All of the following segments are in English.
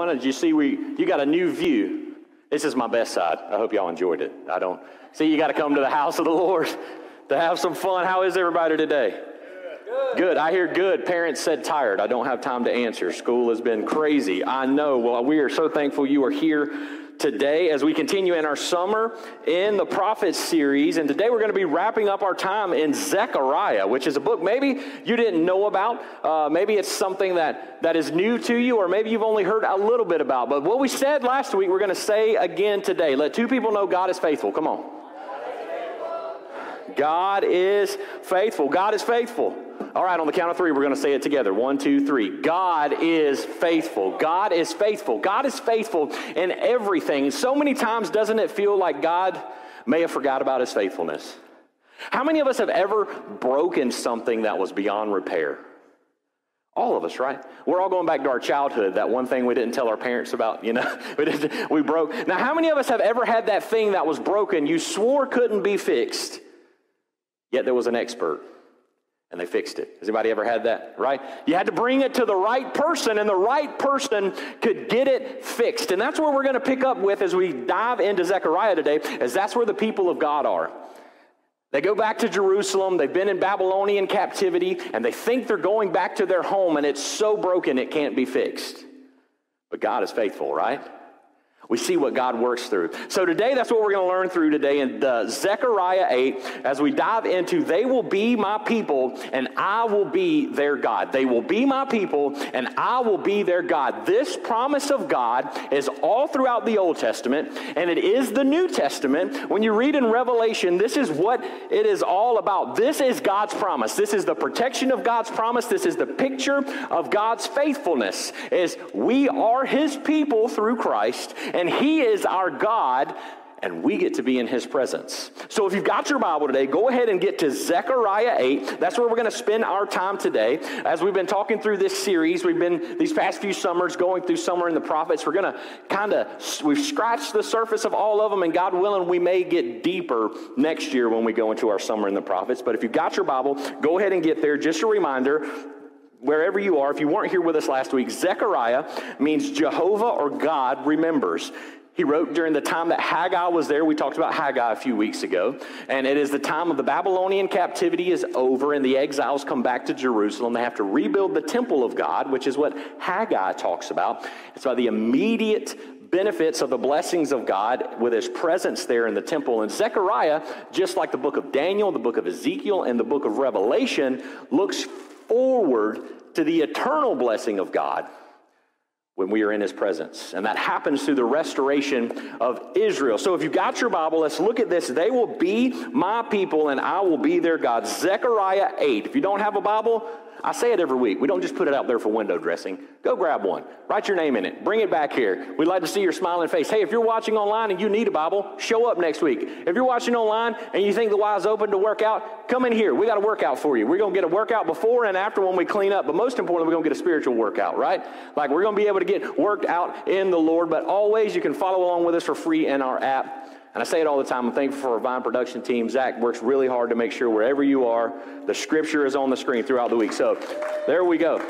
one, and you see you got a new view. This is my best side. I hope y'all enjoyed it. See, you got to come to the house of the Lord to have some fun. How is everybody today? Good. I hear good. Parents said tired. I don't have time to answer. School has been crazy. I know. Well, we are so thankful you are here today as we continue in our summer in the Prophets series. And today we're going to be wrapping up our time in Zechariah, which is a book maybe you didn't know about. Maybe it's something that is new to you, or maybe you've only heard a little bit about. But what we said last week, we're going to say again today. Let two people know God is faithful. Come on. God is faithful. God is faithful. All right, on the count of three, we're going to say it together. 1, 2, 3. God is faithful. God is faithful. God is faithful in everything. So many times, doesn't it feel like God may have forgot about his faithfulness? How many of us have ever broken something that was beyond repair? All of us, right? We're all going back to our childhood, that one thing we didn't tell our parents about, we broke. Now, how many of us have ever had that thing that was broken you swore couldn't be fixed, yet there was an expert? And they fixed it. Has anybody ever had that, right? You had to bring it to the right person, and the right person could get it fixed. And that's where we're going to pick up with as we dive into Zechariah today, as that's where the people of God are. They go back to Jerusalem. They've been in Babylonian captivity, and they think they're going back to their home, and it's so broken it can't be fixed. But God is faithful, right? We see what God works through. So today, that's what we're going to learn through today in Zechariah 8, as we dive into, they will be my people, and I will be their God. They will be my people, and I will be their God. This promise of God is all throughout the Old Testament, and it is the New Testament. When you read in Revelation, this is what it is all about. This is God's promise. This is the protection of God's promise. This is the picture of God's faithfulness, is we are his people through Christ, and he is our God, and we get to be in his presence. So if you've got your Bible today, go ahead and get to Zechariah 8. That's where we're going to spend our time today. As we've been talking through this series, we've been these past few summers going through Summer in the Prophets. We're going to we've scratched the surface of all of them, and God willing, we may get deeper next year when we go into our Summer in the Prophets. But if you've got your Bible, go ahead and get there. Just a reminder, wherever you are, if you weren't here with us last week, Zechariah means Jehovah or God remembers. He wrote during the time that Haggai was there. We talked about Haggai a few weeks ago. And it is the time of the Babylonian captivity is over and the exiles come back to Jerusalem. They have to rebuild the temple of God, which is what Haggai talks about. It's about the immediate benefits of the blessings of God with his presence there in the temple. And Zechariah, just like the book of Daniel, the book of Ezekiel, and the book of Revelation, looks forward to the eternal blessing of God when we are in his presence. And that happens through the restoration of Israel. So if you've got your Bible, let's look at this. They will be my people, and I will be their God. Zechariah 8. If you don't have a Bible, I say it every week. We don't just put it out there for window dressing. Go grab one. Write your name in it. Bring it back here. We'd like to see your smiling face. Hey, if you're watching online and you need a Bible, show up next week. If you're watching online and you think the Y's open to work out, come in here. We got a workout for you. We're going to get a workout before and after when we clean up. But most importantly, we're going to get a spiritual workout, right? Like we're going to be able to get worked out in the Lord. But always you can follow along with us for free in our app. And I say it all the time, I'm thankful for our Vine production team. Zach works really hard to make sure wherever you are, the scripture is on the screen throughout the week. So there we go.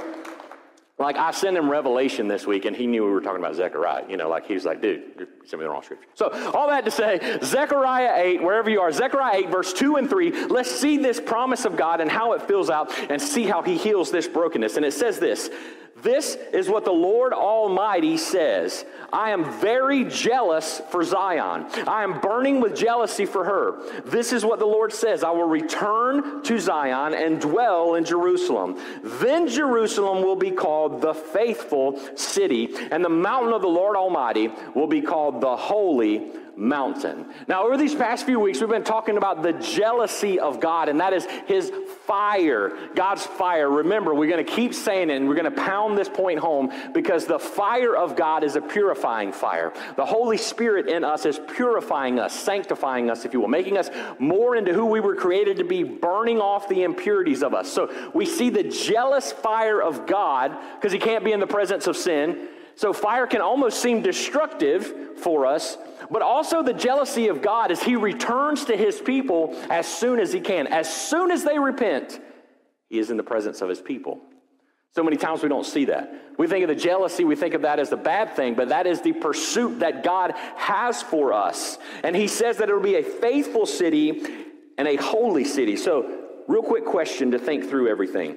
Like I sent him Revelation this week, and he knew we were talking about Zechariah. He was like, dude, you're sending me the wrong scripture. So all that to say, Zechariah 8, wherever you are, Zechariah 8, verse 2 and 3, let's see this promise of God and how it fills out and see how he heals this brokenness. And it says this. This is what the Lord Almighty says. I am very jealous for Zion. I am burning with jealousy for her. This is what the Lord says. I will return to Zion and dwell in Jerusalem. Then Jerusalem will be called the faithful city, and the mountain of the Lord Almighty will be called the holy mountain. Now, over these past few weeks, we've been talking about the jealousy of God, and that is his fire, God's fire. Remember, we're going to keep saying it, and we're going to pound this point home because the fire of God is a purifying fire. The Holy Spirit in us is purifying us, sanctifying us, if you will, making us more into who we were created to be, burning off the impurities of us. So we see the jealous fire of God because he can't be in the presence of sin. So fire can almost seem destructive for us, but also the jealousy of God as he returns to his people as soon as he can. As soon as they repent, he is in the presence of his people. So many times we don't see that. We think of the jealousy, we think of that as the bad thing, but that is the pursuit that God has for us. And he says that it will be a faithful city and a holy city. So, real quick question to think through everything.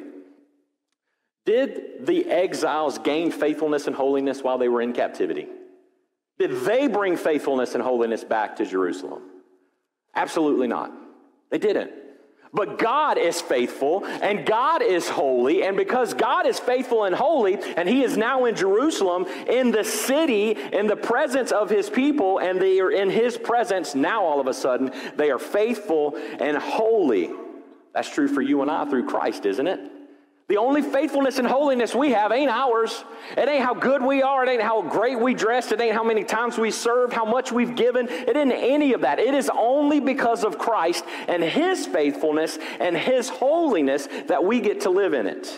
Did the exiles gain faithfulness and holiness while they were in captivity? Did they bring faithfulness and holiness back to Jerusalem? Absolutely not. They didn't. But God is faithful and God is holy, and because God is faithful and holy, and he is now in Jerusalem, in the city, in the presence of his people, and they are in his presence, now all of a sudden, they are faithful and holy. That's true for you and I through Christ, isn't it? The only faithfulness and holiness we have ain't ours. It ain't how good we are. It ain't how great we dress. It ain't how many times we served, how much we've given. It isn't any of that. It is only because of Christ and his faithfulness and his holiness that we get to live in it.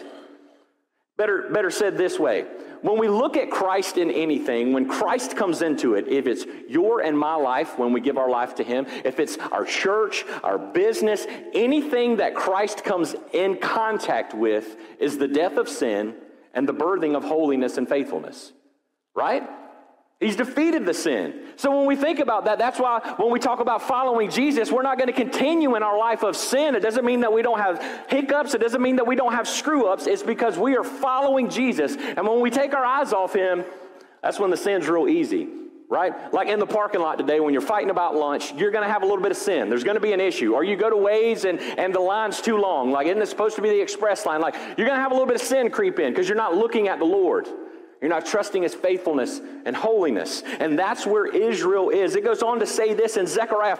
Better said this way. When we look at Christ in anything, when Christ comes into it, if it's your and my life, when we give our life to him, if it's our church, our business, anything that Christ comes in contact with is the death of sin and the birthing of holiness and faithfulness, right? He's defeated the sin. So when we think about that, that's why when we talk about following Jesus, we're not going to continue in our life of sin. It doesn't mean that we don't have hiccups. It doesn't mean that we don't have screw-ups. It's because we are following Jesus. And when we take our eyes off him, that's when the sin's real easy, right? Like in the parking lot today, when you're fighting about lunch, you're going to have a little bit of sin. There's going to be an issue. Or you go to Waze and the line's too long. Like, isn't it supposed to be the express line? Like, you're going to have a little bit of sin creep in because you're not looking at the Lord. You're not trusting his faithfulness and holiness. And that's where Israel is. It goes on to say this in Zechariah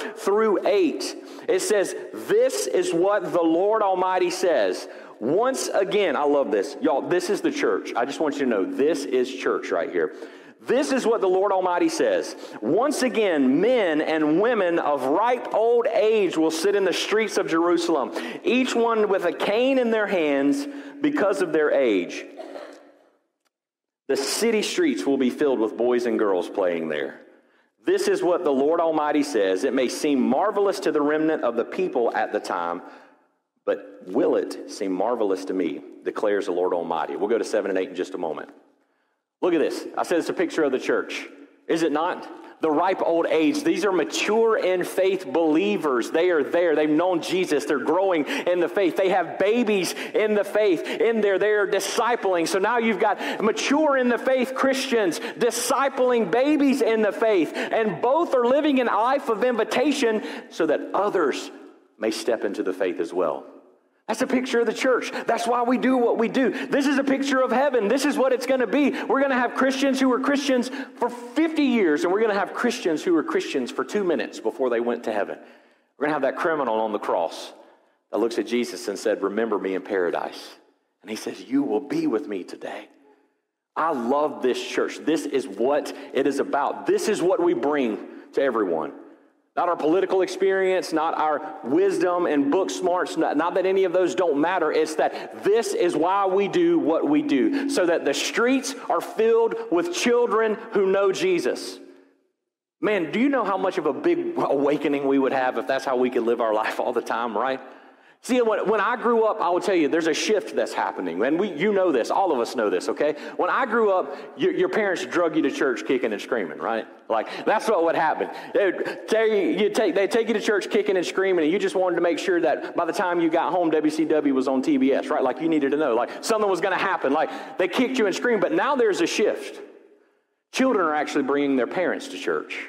4-8. It says, this is what the Lord Almighty says. Once again, I love this. Y'all, this is the church. I just want you to know, this is church right here. This is what the Lord Almighty says. Once again, men and women of ripe old age will sit in the streets of Jerusalem, each one with a cane in their hands because of their age. The city streets will be filled with boys and girls playing there. This is what the Lord Almighty says. It may seem marvelous to the remnant of the people at the time, but will it seem marvelous to me, declares the Lord Almighty. We'll go to 7 and 8 in just a moment. Look at this. I said it's a picture of the church. Is it not? The ripe old age. These are mature in faith believers. They are there. They've known Jesus. They're growing in the faith. They have babies in the faith in there. They are discipling. So now you've got mature in the faith Christians discipling babies in the faith. And both are living in a life of invitation so that others may step into the faith as well. That's a picture of the church. That's why we do what we do. This is a picture of heaven. This is what it's going to be. We're going to have Christians who were Christians for 50 years, and we're going to have Christians who were Christians for 2 minutes before they went to heaven. We're going to have that criminal on the cross that looks at Jesus and said, remember me in paradise. And he says, you will be with me today. I love this church. This is what it is about. This is what we bring to everyone. Not our political experience, not our wisdom and book smarts, not that any of those don't matter. It's that this is why we do what we do, so that the streets are filled with children who know Jesus. Man, do you know how much of a big awakening we would have if that's how we could live our life all the time, right? See, when I grew up, I will tell you, there's a shift that's happening. And you know this. All of us know this, okay? When I grew up, your parents drug you to church kicking and screaming, right? Like, that's what would happen. They'd take you to church kicking and screaming, and you just wanted to make sure that by the time you got home, WCW was on TBS, right? Like, you needed to know. Like, something was going to happen. Like, they kicked you and screamed. But now there's a shift. Children are actually bringing their parents to church.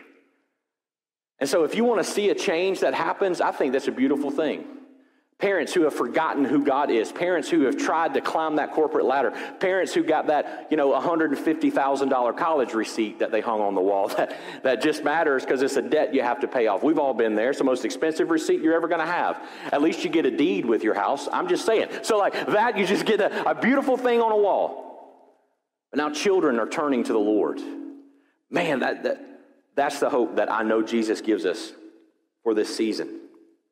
And so if you want to see a change that happens, I think that's a beautiful thing. Parents who have forgotten who God is. Parents who have tried to climb that corporate ladder. Parents who got that, $150,000 college receipt that they hung on the wall that just matters because it's a debt you have to pay off. We've all been there. It's the most expensive receipt you're ever going to have. At least you get a deed with your house. I'm just saying. So like that, you just get a beautiful thing on a wall. But now children are turning to the Lord. Man, that's the hope that I know Jesus gives us for this season.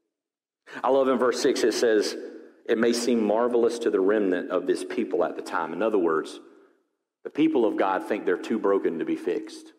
I love in verse 6, it says, it may seem marvelous to the remnant of this people at the time. In other words, the people of God think they're too broken to be fixed.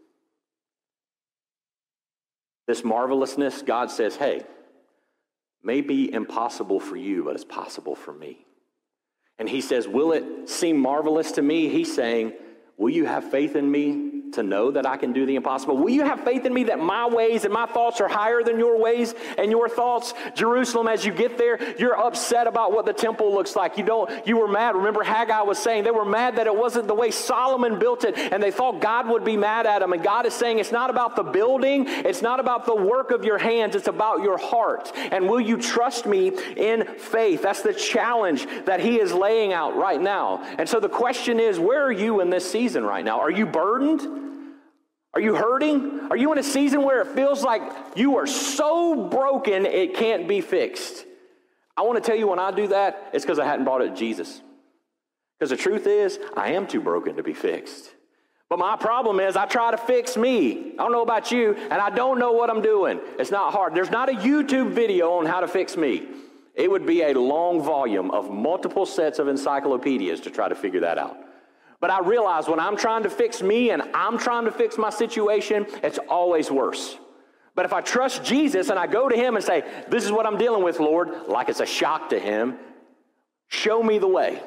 This marvelousness, God says, hey, may be impossible for you, but it's possible for me. And he says, will it seem marvelous to me? He's saying, will you have faith in me to know that I can do the impossible? Will you have faith in me that my ways and my thoughts are higher than your ways and your thoughts? Jerusalem, as you get there, you're upset about what the temple looks like. You were mad. Remember Haggai was saying they were mad that it wasn't the way Solomon built it, and they thought God would be mad at them. And God is saying it's not about the building. It's not about the work of your hands. It's about your heart. And will you trust me in faith? That's the challenge that he is laying out right now. And so the question is, where are you in this season right now? Are you burdened? Are you hurting? Are you in a season where it feels like you are so broken it can't be fixed? I want to tell you, when I do that, it's because I hadn't brought it to Jesus. Because the truth is, I am too broken to be fixed. But my problem is I try to fix me. I don't know about you, and I don't know what I'm doing. It's not hard. There's not a YouTube video on how to fix me. It would be a long volume of multiple sets of encyclopedias to try to figure that out. But I realize when I'm trying to fix me and I'm trying to fix my situation, it's always worse. But if I trust Jesus and I go to him and say, this is what I'm dealing with, Lord, like it's a shock to him, show me the way.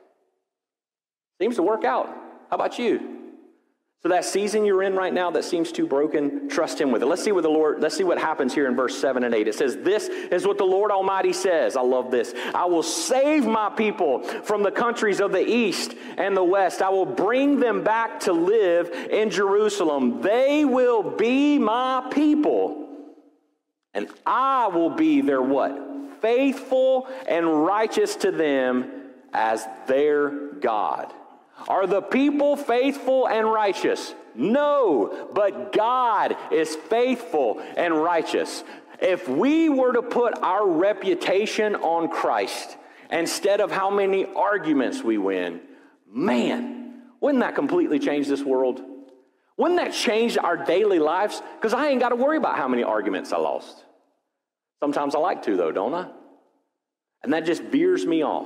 Seems to work out. How about you? So that season you're in right now that seems too broken, trust him with it. Let's see what happens here in verse 7 and 8. It says, this is what the Lord Almighty says. I love this. I will save my people from the countries of the east and the west. I will bring them back to live in Jerusalem. They will be my people, and I will be their what? Faithful and righteous to them as their God. Are the people faithful and righteous? No, but God is faithful and righteous. If we were to put our reputation on Christ instead of how many arguments we win, man, wouldn't that completely change this world? Wouldn't that change our daily lives? Because I ain't got to worry about how many arguments I lost. Sometimes I like to, though, don't I? And that just veers me off.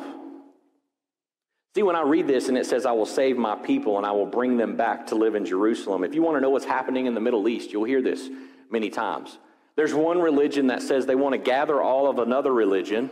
See, when I read this and it says, I will save my people and I will bring them back to live in Jerusalem. If you want to know what's happening in the Middle East, you'll hear this many times. There's one religion that says they want to gather all of another religion.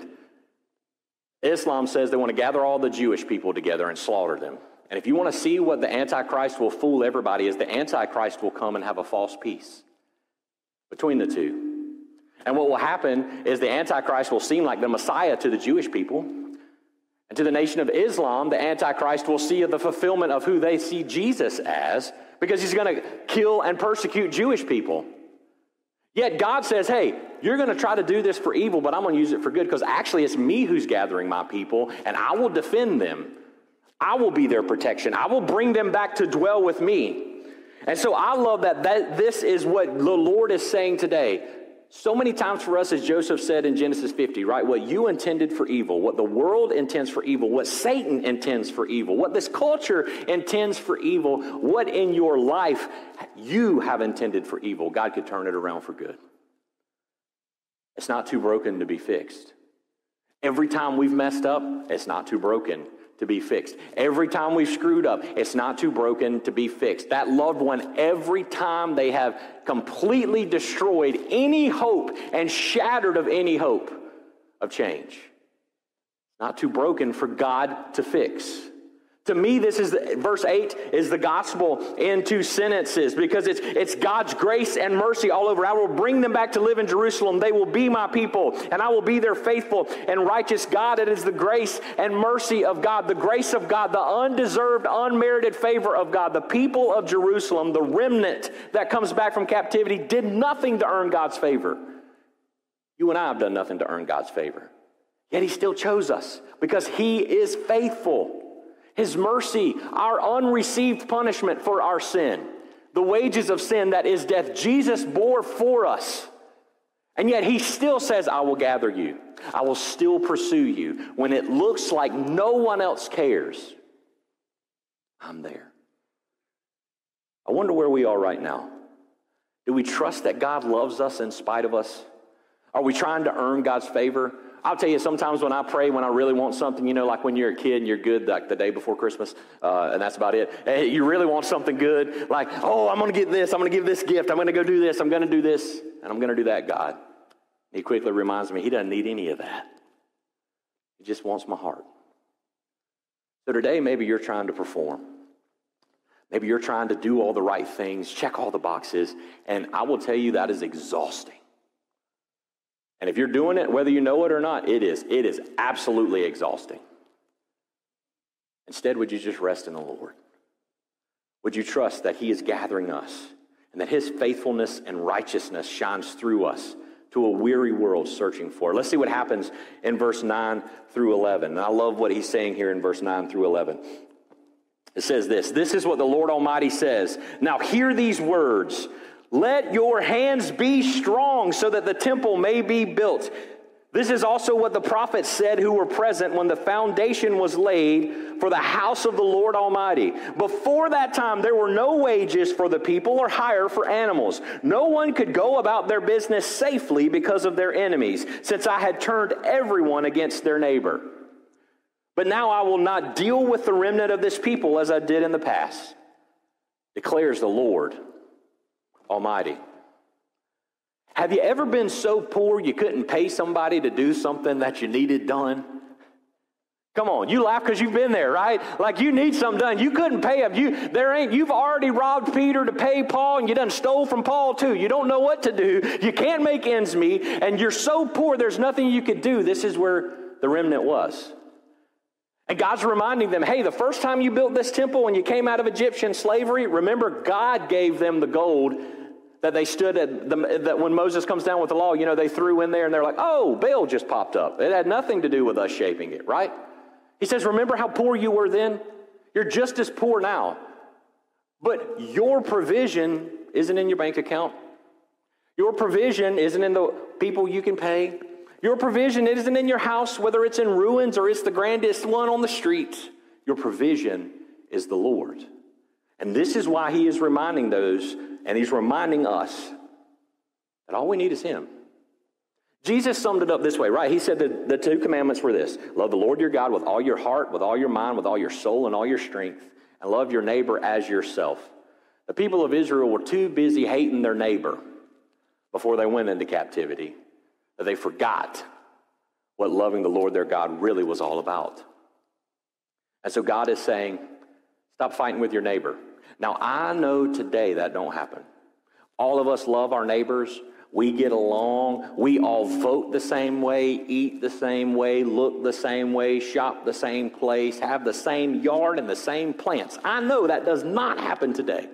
Islam says they want to gather all the Jewish people together and slaughter them. And if you want to see what the Antichrist will fool everybody is, the Antichrist will come and have a false peace between the two. And what will happen is the Antichrist will seem like the Messiah to the Jewish people. And to the nation of Islam, the Antichrist will see the fulfillment of who they see Jesus as, because he's going to kill and persecute Jewish people. Yet God says, hey, you're going to try to do this for evil, but I'm going to use it for good, because actually it's me who's gathering my people, and I will defend them. I will be their protection. I will bring them back to dwell with me. And so I love that this is what the Lord is saying today. So many times for us, as Joseph said in Genesis 50, right? What you intended for evil, what the world intends for evil, what Satan intends for evil, what this culture intends for evil, what in your life you have intended for evil, God could turn it around for good. It's not too broken to be fixed. Every time we've messed up, it's not too broken to be fixed. Every time we've screwed up, it's not too broken to be fixed. That loved one, every time they have completely destroyed any hope and shattered of any hope of change. Not too broken for God to fix. To me, this is verse 8 is the gospel in two sentences, because it's God's grace and mercy all over. I will bring them back to live in Jerusalem. They will be my people, and I will be their faithful and righteous God. It is the grace and mercy of God, the grace of God, the undeserved, unmerited favor of God. The people of Jerusalem, the remnant that comes back from captivity, did nothing to earn God's favor. You and I have done nothing to earn God's favor. Yet he still chose us because he is faithful. His mercy, our unreceived punishment for our sin, the wages of sin, that is death, Jesus bore for us. And yet he still says, I will gather you. I will still pursue you. When it looks like no one else cares, I'm there. I wonder where we are right now. Do we trust that God loves us in spite of us? Are we trying to earn God's favor? I'll tell you, sometimes when I pray, when I really want something, like when you're a kid and you're good, like the day before Christmas, and that's about it. And you really want something good, like, oh, I'm going to get this, I'm going to give this gift, I'm going to go do this, I'm going to do this, and I'm going to do that, God. He quickly reminds me, he doesn't need any of that. He just wants my heart. So today, maybe you're trying to perform. Maybe you're trying to do all the right things, check all the boxes, and I will tell you that is exhausting. And if you're doing it, whether you know it or not, it is absolutely exhausting. Instead, would you just rest in the Lord? Would you trust that he is gathering us and that his faithfulness and righteousness shines through us to a weary world searching for it? Let's see what happens in verse 9 through 11. And I love what he's saying here in verse 9 through 11. It says this is what the Lord Almighty says. Now hear these words. Let your hands be strong so that the temple may be built. This is also what the prophets said who were present when the foundation was laid for the house of the Lord Almighty. Before that time, there were no wages for the people or hire for animals. No one could go about their business safely because of their enemies, since I had turned everyone against their neighbor. But now I will not deal with the remnant of this people as I did in the past, declares the Lord Almighty. Have you ever been so poor you couldn't pay somebody to do something that you needed done? Come on, you laugh because you've been there, right? Like you need something done. You couldn't pay him. You've already robbed Peter to pay Paul, and you done stole from Paul too. You don't know what to do. You can't make ends meet, and you're so poor there's nothing you could do. This is where the remnant was. And God's reminding them, hey, the first time you built this temple when you came out of Egyptian slavery, remember God gave them the gold that they stood at, that when Moses comes down with the law, they threw in there and they're like, oh, Baal just popped up. It had nothing to do with us shaping it, right? He says, remember how poor you were then? You're just as poor now. But your provision isn't in your bank account. Your provision isn't in the people you can pay. Your provision isn't in your house, whether it's in ruins or it's the grandest one on the street. Your provision is the Lord. And this is why he is reminding those, and he's reminding us, that all we need is him. Jesus summed it up this way, right? He said that the two commandments were this: love the Lord your God with all your heart, with all your mind, with all your soul, and all your strength, and love your neighbor as yourself. The people of Israel were too busy hating their neighbor before they went into captivity that they forgot what loving the Lord their God really was all about. And so God is saying, stop fighting with your neighbor. Now, I know today that don't happen. All of us love our neighbors. We get along. We all vote the same way, eat the same way, look the same way, shop the same place, have the same yard and the same plants. I know that does not happen today.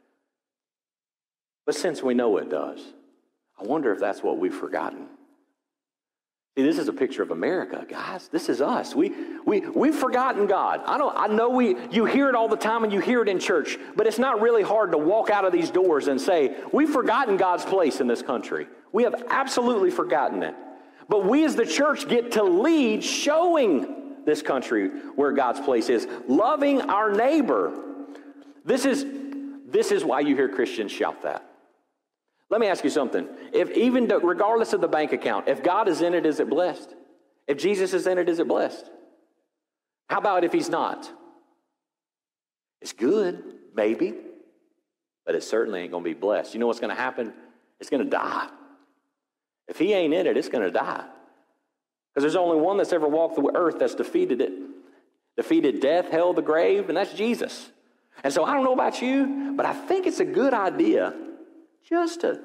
But since we know it does, I wonder if that's what we've forgotten. See, this is a picture of America, guys. This is us. We've forgotten God. I know you hear it all the time and you hear it in church, but it's not really hard to walk out of these doors and say, we've forgotten God's place in this country. We have absolutely forgotten it. But we as the church get to lead showing this country where God's place is, loving our neighbor. This is why you hear Christians shout that. Let me ask you something. Regardless of the bank account, if God is in it, is it blessed? If Jesus is in it, is it blessed? How about if he's not? It's good, maybe, but it certainly ain't going to be blessed. You know what's going to happen? It's going to die. If he ain't in it, it's going to die. Because there's only one that's ever walked the earth that's defeated it. Defeated death, hell, the grave, and that's Jesus. And so I don't know about you, but I think it's a good idea just to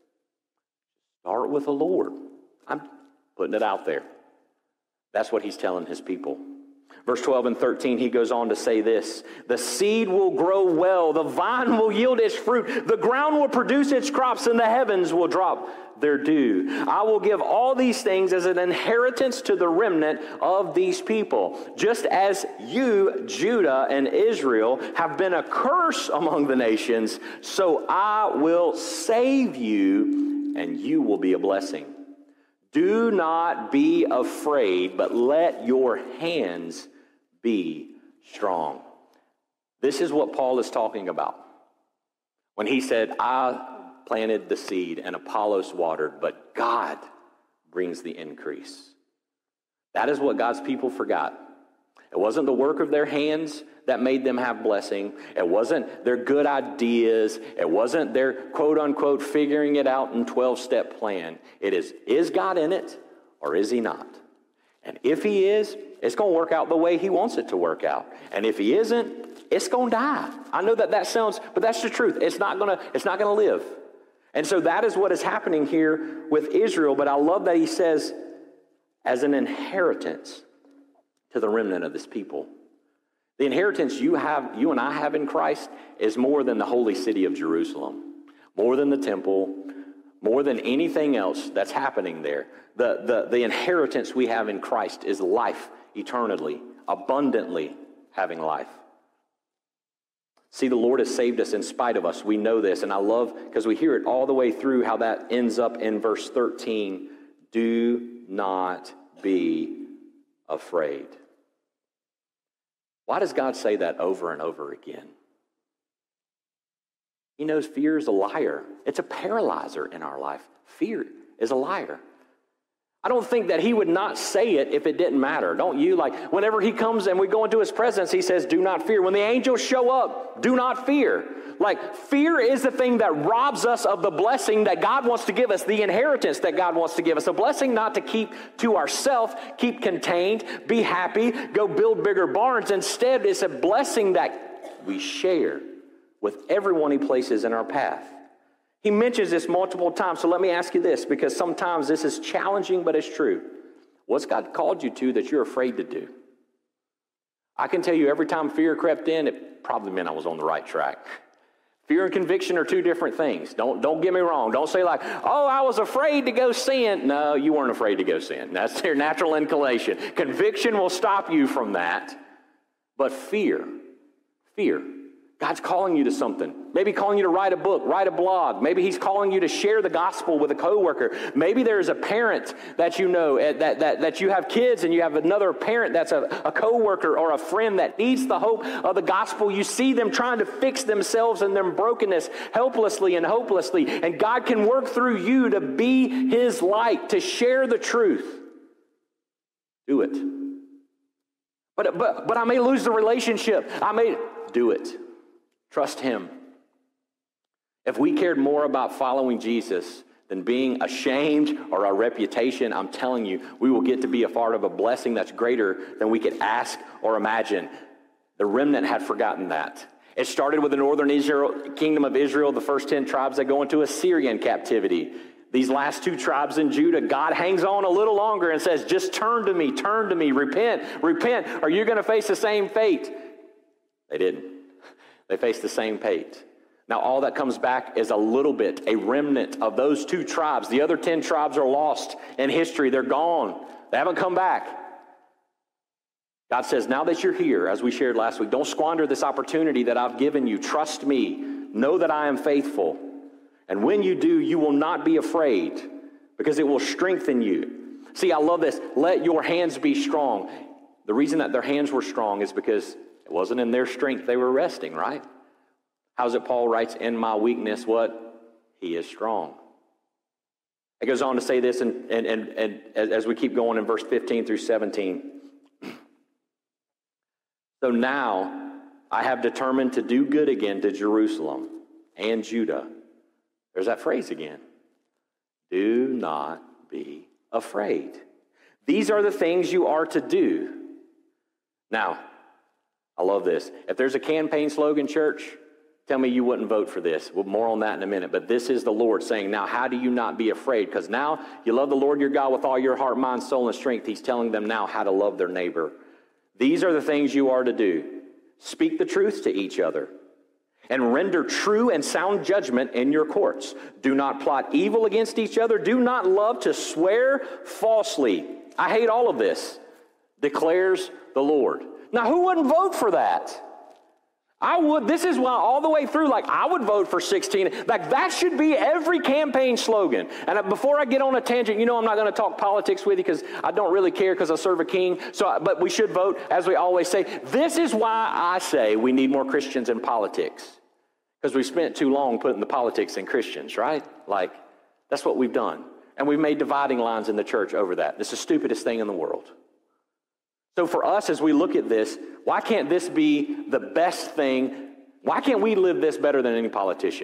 start with the Lord. I'm putting it out there. That's what he's telling his people. Verse 12 and 13, he goes on to say this: the seed will grow well, the vine will yield its fruit, the ground will produce its crops, and the heavens will drop their dew. I will give all these things as an inheritance to the remnant of these people. Just as you, Judah and Israel, have been a curse among the nations, so I will save you, and you will be a blessing. Do not be afraid, but let your hands be strong. This is what Paul is talking about when he said, I planted the seed and Apollos watered, but God brings the increase. That is what God's people forgot. It wasn't the work of their hands that made them have blessing. It wasn't their good ideas. It wasn't their quote-unquote figuring it out in 12-step plan. It is God in it or is he not? And if he is, it's going to work out the way he wants it to work out. And if he isn't, it's going to die. I know that sounds, but that's the truth. It's not going to live. And so that is what is happening here with Israel. But I love that he says, as an inheritance to the remnant of this people. The inheritance you and I have in Christ is more than the holy city of Jerusalem, more than the temple, more than anything else that's happening there. The inheritance we have in Christ is life eternally, abundantly having life. See, the Lord has saved us in spite of us. We know this, and I love, because we hear it all the way through, how that ends up in verse 13. Do not be afraid. Why does God say that over and over again? He knows fear is a liar. It's a paralyzer in our life. Fear is a liar. I don't think that he would not say it if it didn't matter. Don't you? Like, whenever he comes and we go into his presence, he says, do not fear. When the angels show up, do not fear. Like, fear is the thing that robs us of the blessing that God wants to give us, the inheritance that God wants to give us. A blessing not to keep to ourselves, keep contained, be happy, go build bigger barns. Instead, it's a blessing that we share with everyone he places in our path. He mentions this multiple times, so let me ask you this, because sometimes this is challenging, but it's true. What's God called you to that you're afraid to do? I can tell you every time fear crept in, it probably meant I was on the right track. Fear and conviction are two different things. Don't get me wrong. Don't say like, oh, I was afraid to go sin. No, you weren't afraid to go sin. That's your natural inclination. Conviction will stop you from that. But fear. God's calling you to something. Maybe calling you to write a book, write a blog. Maybe he's calling you to share the gospel with a coworker. Maybe there's a parent that you know, that you have kids and you have another parent that's a coworker or a friend that needs the hope of the gospel. You see them trying to fix themselves and their brokenness helplessly and hopelessly. And God can work through you to be his light, to share the truth. Do it. But I may lose the relationship. Do it. Trust him. If we cared more about following Jesus than being ashamed or our reputation, I'm telling you, we will get to be a part of a blessing that's greater than we could ask or imagine. The remnant had forgotten that. It started with the northern kingdom of Israel, the first 10 tribes that go into Assyrian captivity. These last 2 tribes in Judah, God hangs on a little longer and says, just turn to me, repent, or you're going to face the same fate. They didn't. They faced the same fate. Now, all that comes back is a little bit, a remnant of those 2 tribes. The other 10 tribes are lost in history. They're gone. They haven't come back. God says, now that you're here, as we shared last week, don't squander this opportunity that I've given you. Trust me. Know that I am faithful. And when you do, you will not be afraid because it will strengthen you. See, I love this. Let your hands be strong. The reason that their hands were strong is because it wasn't in their strength they were resting, right? How's it Paul writes, in my weakness, what? He is strong. It goes on to say this, and as we keep going in verse 15 through 17. So now I have determined to do good again to Jerusalem and Judah. There's that phrase again. Do not be afraid. These are the things you are to do. Now, I love this. If there's a campaign slogan, church, tell me you wouldn't vote for this. Well, more on that in a minute. But this is the Lord saying, now, how do you not be afraid? Because now you love the Lord your God with all your heart, mind, soul, and strength. He's telling them now how to love their neighbor. These are the things you are to do. Speak the truth to each other and render true and sound judgment in your courts. Do not plot evil against each other. Do not love to swear falsely. I hate all of this, declares the Lord. Now, who wouldn't vote for that? I would. This is why all the way through, I would vote for 16. That should be every campaign slogan. And before I get on a tangent, I'm not going to talk politics with you because I don't really care because I serve a king. But we should vote, as we always say. This is why I say we need more Christians in politics. Because we spent too long putting the politics in Christians, right? That's what we've done. And we've made dividing lines in the church over that. It's the stupidest thing in the world. So for us, as we look at this, why can't this be the best thing? Why can't we live this better than any politician?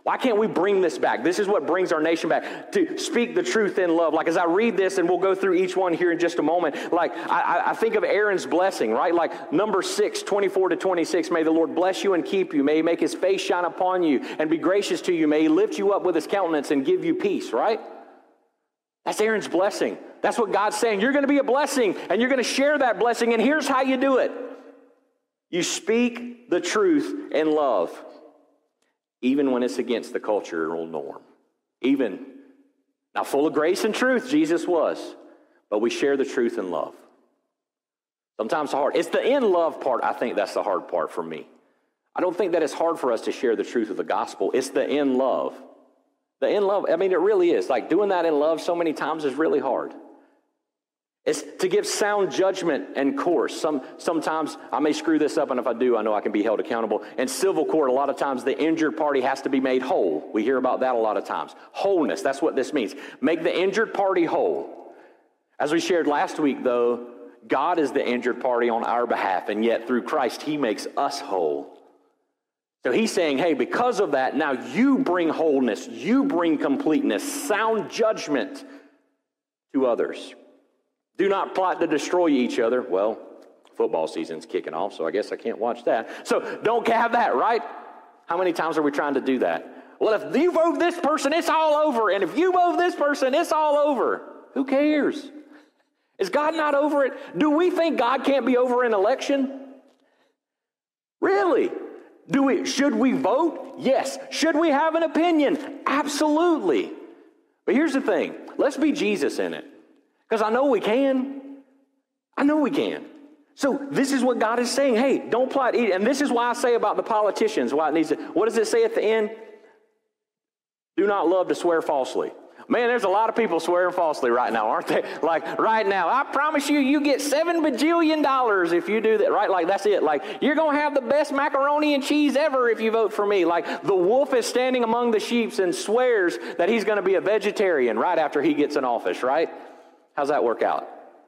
Why can't we bring this back? This is what brings our nation back, to speak the truth in love. Like as I read this, and we'll go through each one here in just a moment, like I think of Aaron's blessing, right? Like number 6, 24 to 26, may the Lord bless you and keep you. May he make his face shine upon you and be gracious to you. May he lift you up with his countenance and give you peace, right? That's Aaron's blessing. That's what God's saying. You're going to be a blessing, and you're going to share that blessing, and here's how you do it. You speak the truth in love, even when it's against the cultural norm. Now full of grace and truth, Jesus was, but we share the truth in love. Sometimes hard. It's the in love part, I think that's the hard part for me. I don't think that it's hard for us to share the truth of the gospel. It's the in love. The in love, I mean, it really is. Like doing that in love so many times is really hard. It's to give sound judgment and course. Sometimes I may screw this up, and if I do, I know I can be held accountable. In civil court, a lot of times the injured party has to be made whole. We hear about that a lot of times. Wholeness, that's what this means. Make the injured party whole. As we shared last week, though, God is the injured party on our behalf, and yet through Christ, he makes us whole. So he's saying, hey, because of that, now you bring wholeness, you bring completeness, sound judgment to others. Do not plot to destroy each other. Well, football season's kicking off, so I guess I can't watch that. So don't have that, right? How many times are we trying to do that? Well, if you vote this person, it's all over. And if you vote this person, it's all over. Who cares? Is God not over it? Do we think God can't be over an election? Really? Should we vote? Yes. Should we have an opinion? Absolutely. But here's the thing. Let's be Jesus in it. Because I know we can. So this is what God is saying. Hey, don't plot. And this is why I say about the politicians, what does it say at the end? Do not love to swear falsely. Man, there's a lot of people swearing falsely right now, aren't they? Like right now, I promise you, you get $7 bajillion if you do that, right? Like that's it. Like you're going to have the best macaroni and cheese ever if you vote for me. Like the wolf is standing among the sheep and swears that he's going to be a vegetarian right after he gets in office, right? How's that work out?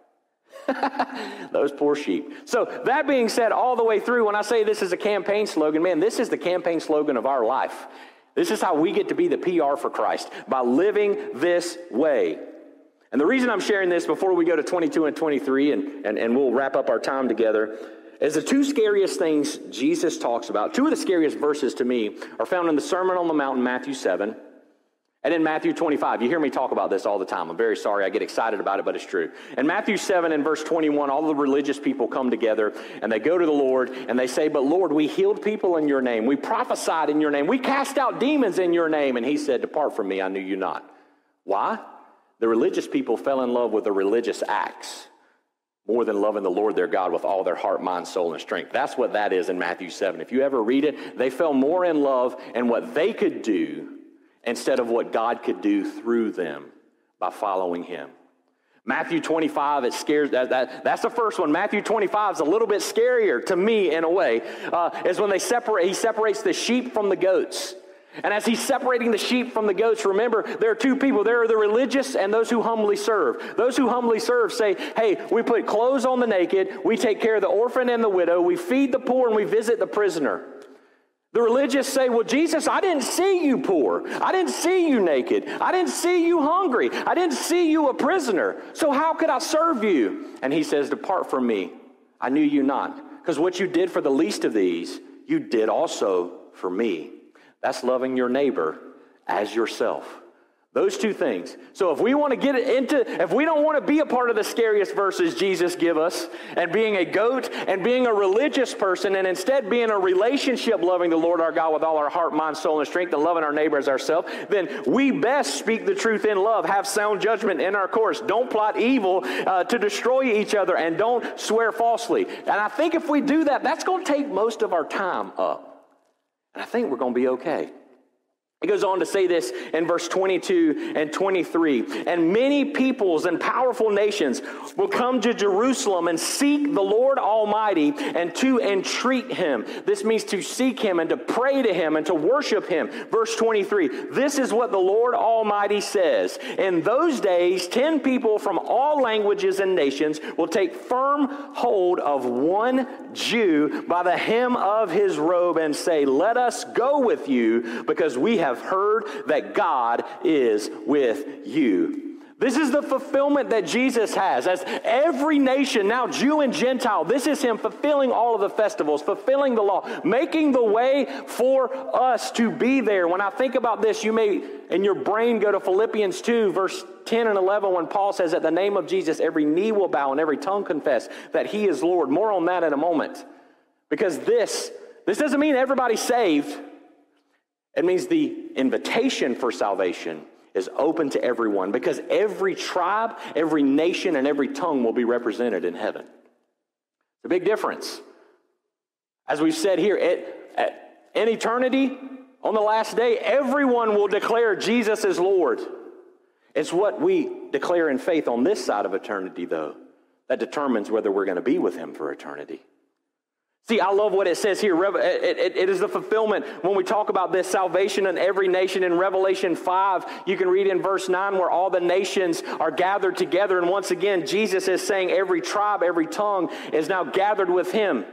Those poor sheep. So that being said, all the way through, when I say this is a campaign slogan, man, this is the campaign slogan of our life. This is how we get to be the PR for Christ, by living this way. And the reason I'm sharing this before we go to 22 and 23, and we'll wrap up our time together, is the two scariest things Jesus talks about. Two of the scariest verses to me are found in the Sermon on the Mount in Matthew 7, and in Matthew 25. You hear me talk about this all the time. I'm very sorry. I get excited about it, but it's true. In Matthew 7 and verse 21, all the religious people come together, and they go to the Lord, and they say, but Lord, we healed people in your name. We prophesied in your name. We cast out demons in your name. And he said, depart from me, I knew you not. Why? The religious people fell in love with the religious acts more than loving the Lord their God with all their heart, mind, soul, and strength. That's what that is in Matthew 7. If you ever read it, they fell more in love in what they could do instead of what God could do through them by following him. Matthew 25, it scares, that's the first one. Matthew 25 is a little bit scarier to me in a way, is when he separates the sheep from the goats. And as he's separating the sheep from the goats, remember, there are two people. There are the religious and those who humbly serve. Those who humbly serve say, hey, we put clothes on the naked, we take care of the orphan and the widow, we feed the poor, and we visit the prisoner. The religious say, well, Jesus, I didn't see you poor. I didn't see you naked. I didn't see you hungry. I didn't see you a prisoner. So how could I serve you? And he says, depart from me. I knew you not. Because what you did for the least of these, you did also for me. That's loving your neighbor as yourself. Those two things. So if we want to if we don't want to be a part of the scariest verses Jesus give us, and being a goat and being a religious person, and instead being a relationship loving the Lord our God with all our heart, mind, soul, and strength, and loving our neighbor as ourselves, then we best speak the truth in love, have sound judgment in our course, don't plot evil to destroy each other, and don't swear falsely. And I think if we do that, that's going to take most of our time up. And I think we're going to be okay. He goes on to say this in verse 22 and 23. And many peoples and powerful nations will come to Jerusalem and seek the Lord Almighty and to entreat him. This means to seek him and to pray to him and to worship him. Verse 23, this is what the Lord Almighty says. In those days, 10 people from all languages and nations will take firm hold of one Jew by the hem of his robe and say, let us go with you because we have have heard that God is with you. This is the fulfillment that Jesus has. As every nation, now Jew and Gentile, this is him fulfilling all of the festivals, fulfilling the law, making the way for us to be there. When I think about this, you may, in your brain, go to Philippians 2, verse 10 and 11, when Paul says, at the name of Jesus, every knee will bow and every tongue confess that he is Lord. More on that in a moment. Because this doesn't mean everybody's saved. It means the invitation for salvation is open to everyone, because every tribe, every nation, and every tongue will be represented in heaven. It's a big difference. As we've said here, in eternity, on the last day, everyone will declare Jesus as Lord. It's what we declare in faith on this side of eternity, though, that determines whether we're going to be with him for eternity. See, I love what it says here. It is the fulfillment when we talk about this salvation in every nation. In Revelation 5, you can read in verse 9 where all the nations are gathered together. And once again, Jesus is saying every tribe, every tongue is now gathered with him.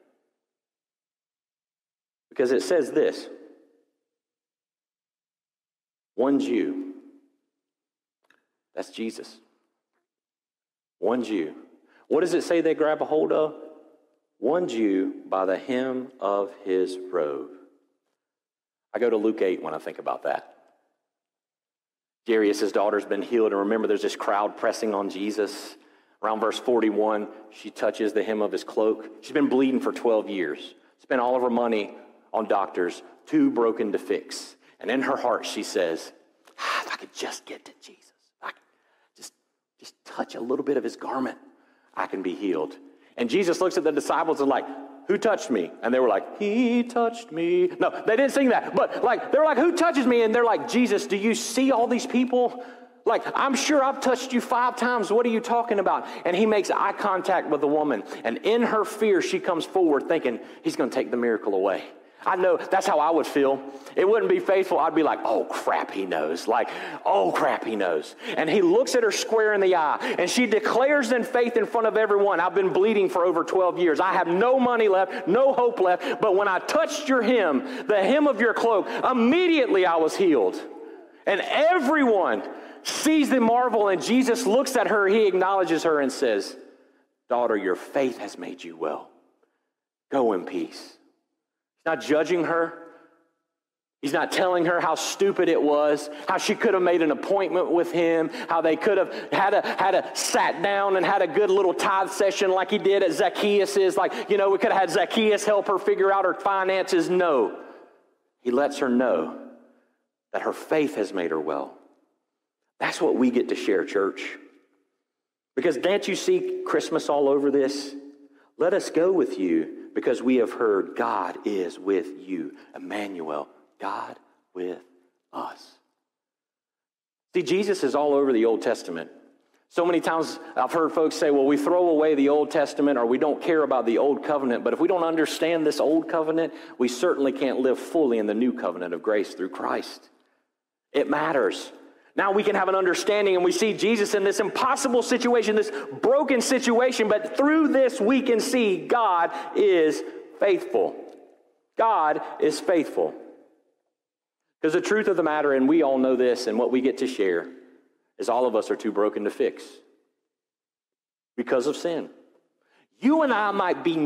Because it says this: one Jew. That's Jesus. One Jew. What does it say they grab a hold of? One Jew by the hem of his robe. I go to Luke 8 when I think about that. Jairus' daughter's been healed, and remember there's this crowd pressing on Jesus. Around verse 41, she touches the hem of his cloak. She's been bleeding for 12 years. Spent all of her money on doctors, too broken to fix. And in her heart she says, if I could just get to Jesus, if I could just touch a little bit of his garment, I can be healed. And Jesus looks at the disciples and like, who touched me? And they were like, he touched me. No, they didn't sing that. But like, they were like, who touches me? And they're like, Jesus, do you see all these people? Like, I'm sure I've touched you 5 times. What are you talking about? And he makes eye contact with the woman. And in her fear, she comes forward thinking he's going to take the miracle away. I know that's how I would feel. It wouldn't be faithful. I'd be like, oh, crap, he knows. Like, oh, crap, he knows. And he looks at her square in the eye, and she declares in faith in front of everyone, I've been bleeding for over 12 years. I have no money left, no hope left. But when I touched your hem, the hem of your cloak, immediately I was healed. And everyone sees the marvel, and Jesus looks at her. He acknowledges her and says, daughter, your faith has made you well. Go in peace. He's not judging her. He's not telling her how stupid it was, how she could have made an appointment with him, how they could have had a sat down and had a good little tithe session like he did at Zacchaeus'. Like, we could have had Zacchaeus help her figure out her finances. No. He lets her know that her faith has made her well. That's what we get to share, church. Because can't you see Christmas all over this? Let us go with you, because we have heard God is with you. Emmanuel, God with us. See, Jesus is all over the Old Testament. So many times I've heard folks say, well, we throw away the Old Testament or we don't care about the Old Covenant. But if we don't understand this Old Covenant, we certainly can't live fully in the New Covenant of grace through Christ. It matters. Now we can have an understanding, and we see Jesus in this impossible situation, this broken situation, but through this we can see God is faithful. God is faithful. Because the truth of the matter, and we all know this, and what we get to share, is all of us are too broken to fix because of sin. You and I might be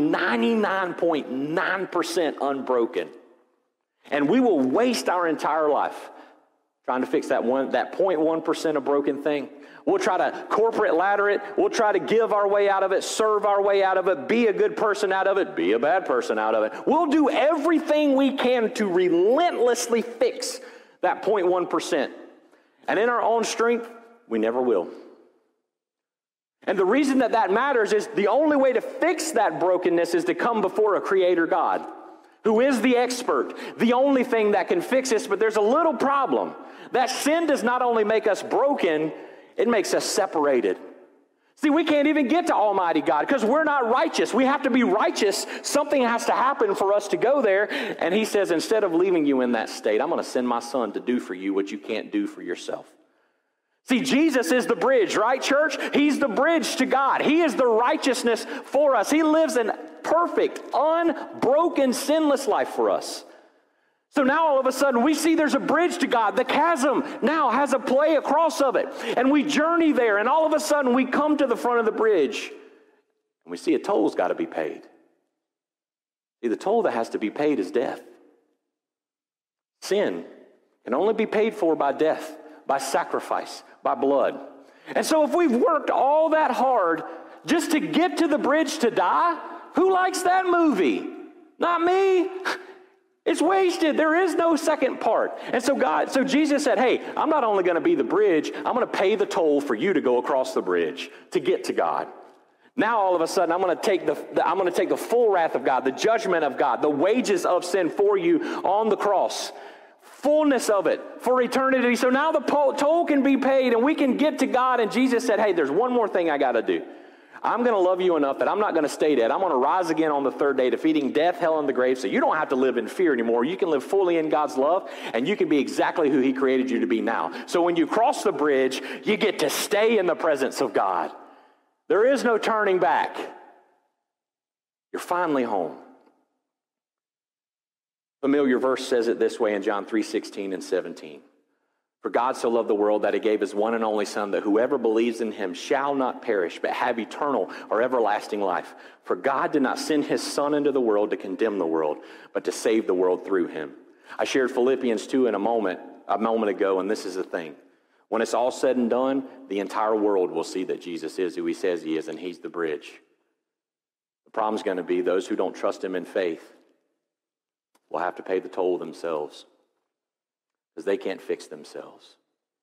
99.9% unbroken, and we will waste our entire life trying to fix that 0.1% of broken thing. We'll try to corporate ladder it. We'll try to give our way out of it, serve our way out of it, be a good person out of it, be a bad person out of it. We'll do everything we can to relentlessly fix that 0.1%. And in our own strength, we never will. And the reason that matters is the only way to fix that brokenness is to come before a creator God, who is the expert, the only thing that can fix this. But there's a little problem. That sin does not only make us broken, it makes us separated. See, we can't even get to Almighty God because we're not righteous. We have to be righteous. Something has to happen for us to go there. And he says, instead of leaving you in that state, I'm going to send my son to do for you what you can't do for yourself. See, Jesus is the bridge, right, church? He's the bridge to God. He is the righteousness for us. He lives a perfect, unbroken, sinless life for us. So now all of a sudden we see there's a bridge to God. The chasm now has a play across of it. And we journey there, and all of a sudden we come to the front of the bridge, and we see a toll's got to be paid. See, the toll that has to be paid is death. Sin can only be paid for by death, by sacrifice, by blood. And so if we've worked all that hard just to get to the bridge to die, who likes that movie? Not me. It's wasted. There is no second part. And so Jesus said, hey, I'm not only going to be the bridge, I'm going to pay the toll for you to go across the bridge to get to God. Now all of a sudden I'm going to take the full wrath of God, the judgment of God, the wages of sin for you on the cross. Fullness of it for eternity. So now the toll can be paid and we can get to God. And Jesus said, hey, there's one more thing I got to do. I'm going to love you enough that I'm not going to stay dead. I'm going to rise again on the third day, defeating death, hell, and the grave, so you don't have to live in fear anymore. You can live fully in God's love, and you can be exactly who he created you to be now. So when you cross the bridge, you get to stay in the presence of God. There is no turning back. You're finally home. Familiar verse says it this way in John 3:16 and 17. For God so loved the world that he gave his one and only Son, that whoever believes in him shall not perish, but have eternal or everlasting life. For God did not send his Son into the world to condemn the world, but to save the world through him. I shared Philippians 2 a moment ago, and this is the thing. When it's all said and done, the entire world will see that Jesus is who he says he is, and he's the bridge. The problem's going to be those who don't trust him in faith will have to pay the toll themselves, because they can't fix themselves.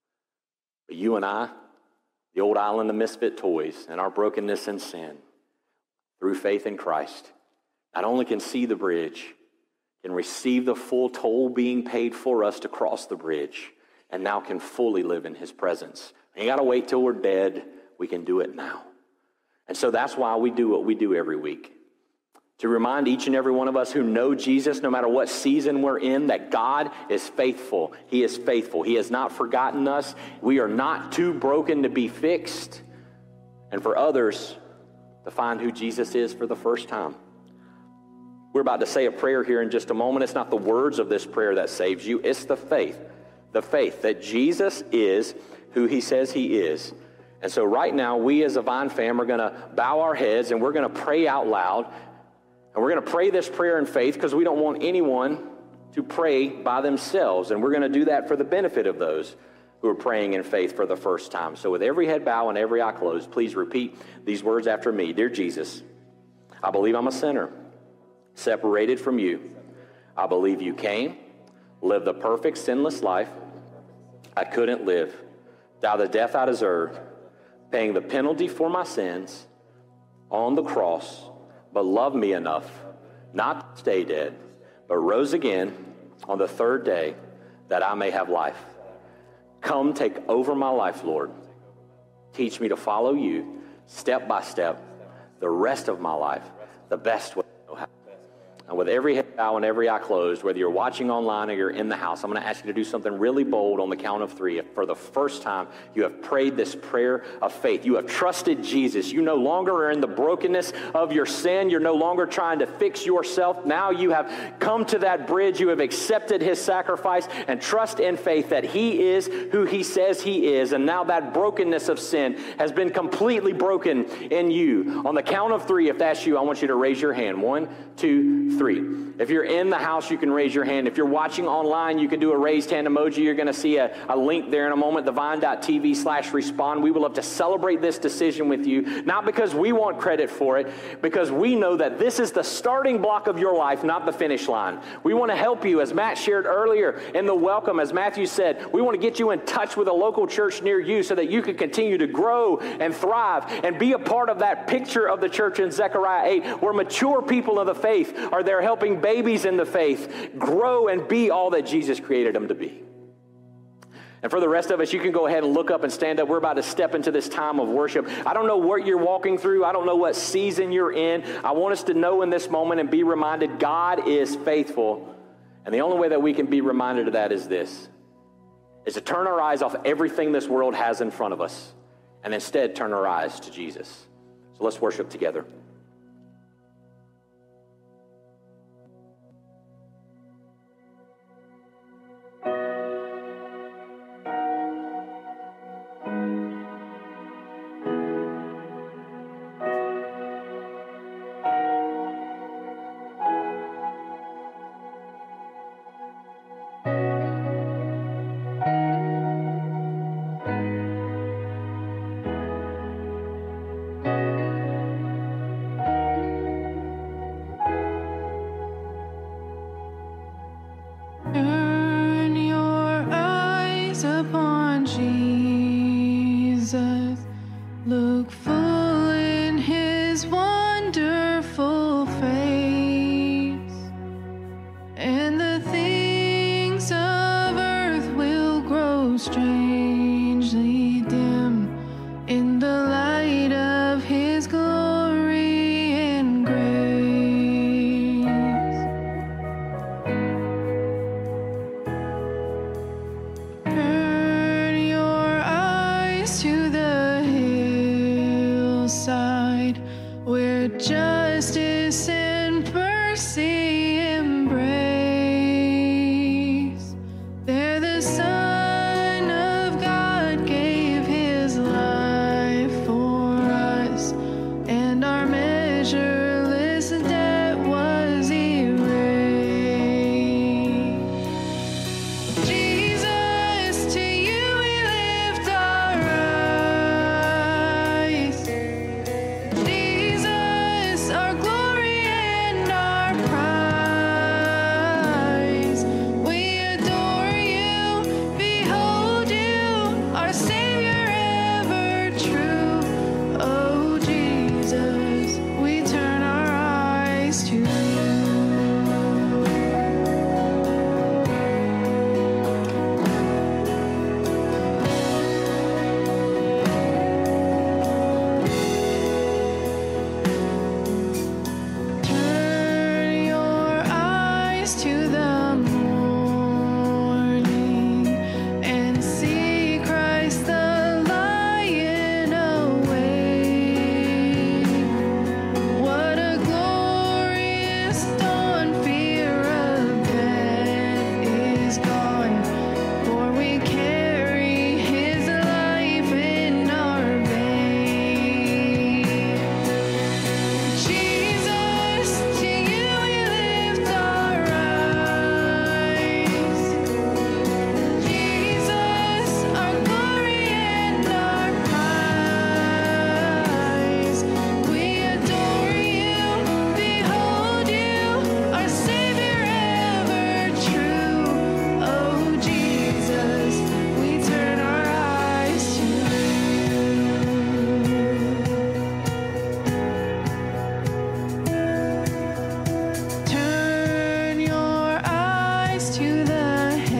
But you and I, the old island of misfit toys, and our brokenness and sin, through faith in Christ, not only can see the bridge, can receive the full toll being paid for us to cross the bridge, and now can fully live in his presence. We ain't got to wait till we're dead. We can do it now. And so that's why we do what we do every week. To remind each and every one of us who know Jesus, no matter what season we're in, that God is faithful. He is faithful. He has not forgotten us. We are not too broken to be fixed. And for others to find who Jesus is for the first time. We're about to say a prayer here in just a moment. It's not the words of this prayer that saves you. It's the faith that Jesus is who he says he is. And so right now, we as a Vine fam are going to bow our heads and we're going to pray out loud. And we're going to pray this prayer in faith because we don't want anyone to pray by themselves. And we're going to do that for the benefit of those who are praying in faith for the first time. So with every head bowed and every eye closed, please repeat these words after me. Dear Jesus, I believe I'm a sinner, separated from you. I believe you came, lived the perfect sinless life I couldn't live, died the death I deserved, paying the penalty for my sins on the cross, but loved me enough not to stay dead, but rose again on the third day that I may have life. Come take over my life, Lord. Teach me to follow you step by step the rest of my life, the best way I know how. And with every head bowed and every eye closed, whether you're watching online or you're in the house, I'm going to ask you to do something really bold on the count of 3. If for the first time you have prayed this prayer of faith, you have trusted Jesus, you no longer are in the brokenness of your sin, you're no longer trying to fix yourself. Now you have come to that bridge, you have accepted his sacrifice and trust in faith that he is who he says he is. And now that brokenness of sin has been completely broken in you. On the count of 3, if that's you, I want you to raise your hand. 1, 2, 3. If you're in the house, you can raise your hand. If you're watching online, you can do a raised hand emoji. You're going to see a link there in a moment, thevine.tv/respond. We would love to celebrate this decision with you, not because we want credit for it, because we know that this is the starting block of your life, not the finish line. We want to help you, as Matt shared earlier in the welcome, as Matthew said, we want to get you in touch with a local church near you so that you can continue to grow and thrive and be a part of that picture of the church in Zechariah 8, where mature people of the faith are there helping babies in the faith grow and be all that Jesus created them to be. And for the rest of us, you can go ahead and look up and stand up. We're about to step into this time of worship. I don't know what you're walking through. I don't know what season you're in. I want us to know in this moment and be reminded God is faithful. And the only way that we can be reminded of that is this, is to turn our eyes off everything this world has in front of us and instead turn our eyes to Jesus. So let's worship together. strangely dim in the light of his glory and grace. Turn your eyes to the hillside where justice and mercy embrace. There the Son of God gave his life for us, and our measureless debt was erased. Jesus, to you we lift our eyes. Jesus, our glory and our prize. We adore you, behold you, our Savior ever true. Oh Jesus, we turn our eyes to you. Turn your eyes to the morning and see Christ the Lion awake. What a glorious dawn! Fear of death is gone, for we carry his life in our veins. Jesus, to you we lift our eyes. Jesus, our glory and our prize. We adore you, behold you, our Savior ever true. Oh Jesus, we turn our eyes to you. Turn your eyes to the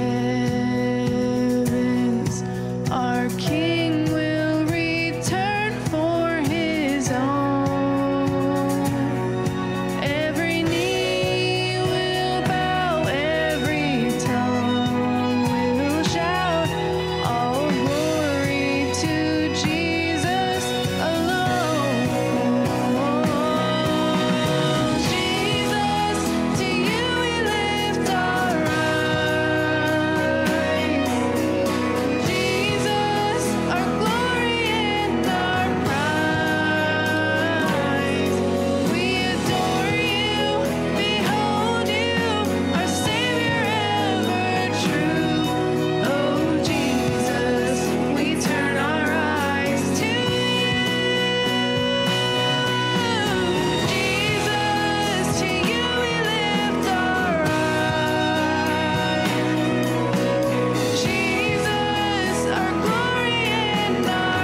heavens. Our King will return for his own. Every knee will bow, every tongue will shout, all glory to Jesus alone. Jesus, to you we lift our eyes. Jesus, our glory and our prize. We adore you, behold you, our Savior ever true. Oh Jesus, we turn our eyes to you. Jesus, to you we lift our eyes. Jesus, our glory and our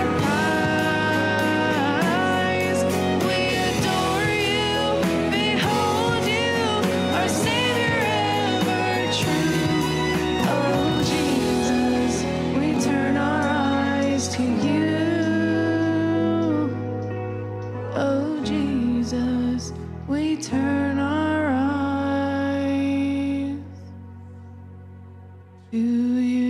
prize. We adore you, behold you, our Savior ever true. Oh Jesus, we turn our eyes to you. Oh Jesus, we turn our eyes to you.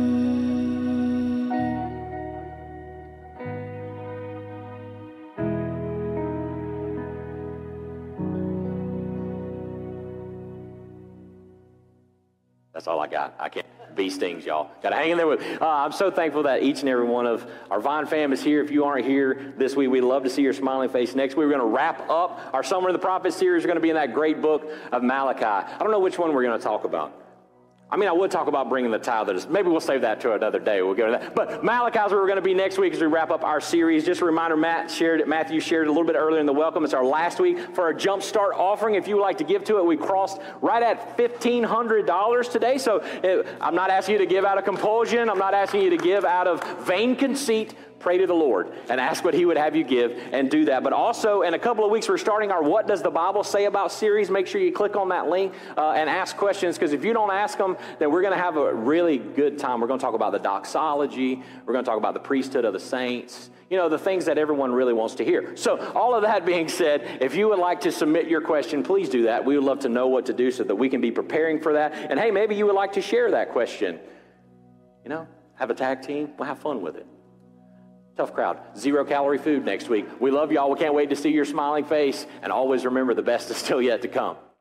That's all I got. I can't. Bee stings, y'all. Got to hang in there with. I'm so thankful that each and every one of our Vine fam is here. If you aren't here this week, we'd love to see your smiling face. Next week, we're going to wrap up our Summer of the Prophets series. We're going to be in that great book of Malachi. I don't know which one we're going to talk about. I mean, I would talk about bringing the tithe. Maybe we'll save that to another day. We'll go to that. But Malachi's where we're going to be next week as we wrap up our series. Just a reminder, Matthew shared it a little bit earlier in the welcome. It's our last week for our Jumpstart offering. If you would like to give to it, we crossed right at $1,500 today. So I'm not asking you to give out of compulsion. I'm not asking you to give out of vain conceit. Pray to the Lord and ask what he would have you give and do that. But also, in a couple of weeks, we're starting our What Does the Bible Say About series. Make sure you click on that link and ask questions, because if you don't ask them, then we're going to have a really good time. We're going to talk about the doxology. We're going to talk about the priesthood of the saints. You know, the things that everyone really wants to hear. So all of that being said, if you would like to submit your question, please do that. We would love to know what to do so that we can be preparing for that. And hey, maybe you would like to share that question. You know, have a tag team. We'll have fun with it. Tough crowd. 0-calorie food next week. We love y'all. We can't wait to see your smiling face. And always remember, the best is still yet to come.